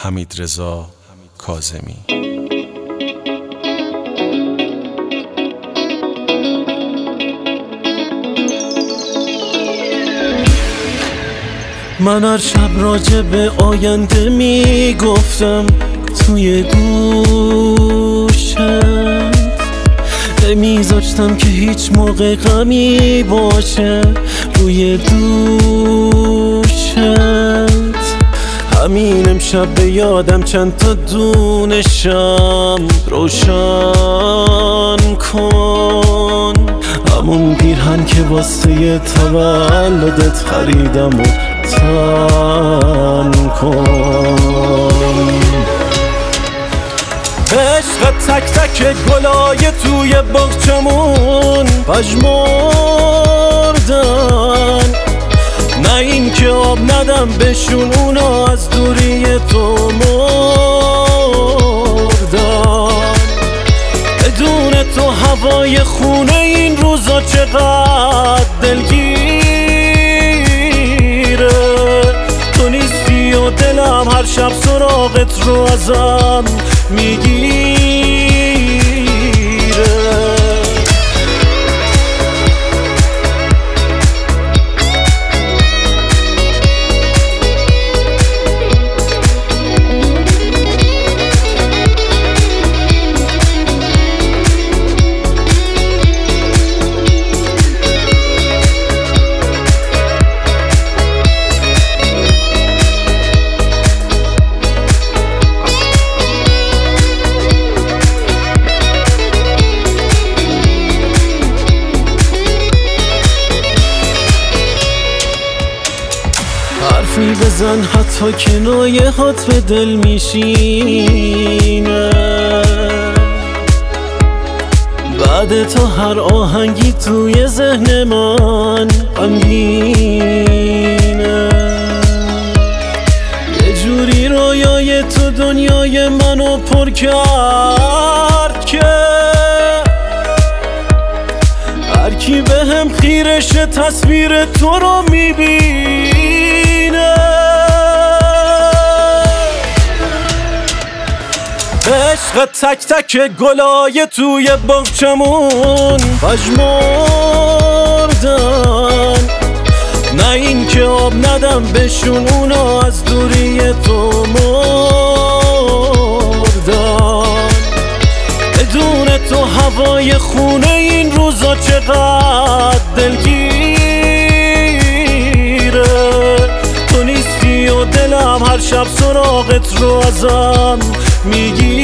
حمیدرضا کاظمی. من هر شب راجع به آینده میگفتم توی گوشت، نمیذاشتم که هیچ موقع غمی باشه روی دوشت. همین امشب به یادم چند تا دونشم روشن کن، همون پیرهن که واسه تولدت خریدم و تن کن. عشق تک تک گلای توی باغچمون پژمردن، نه این که آب ندم بهشون، اونا از دوری تو مردن. بدون تو هوای خونه این روزا چقدر دلگیره. تو نیستی و دلم هر شب سراغت رو ازم میگیره. حرفی بزن حتی کنایه هات به دل میشینه، بعد تا هر آهنگی توی ذهن من غمگینه. یه جوری رویای تو دنیای منو پر کرد که هر کی به هم خیرش تصویر تو رو میبینه. عشق تک تک گلای توی باغچمون پژمردن، نه این که آب ندم بهشون، اونا از دوری تو مردن. بدون تو هوای خونه این روزا چقدر دلگیره. تو نیستی و دلم هر شب سراغت رو ازم میگیره.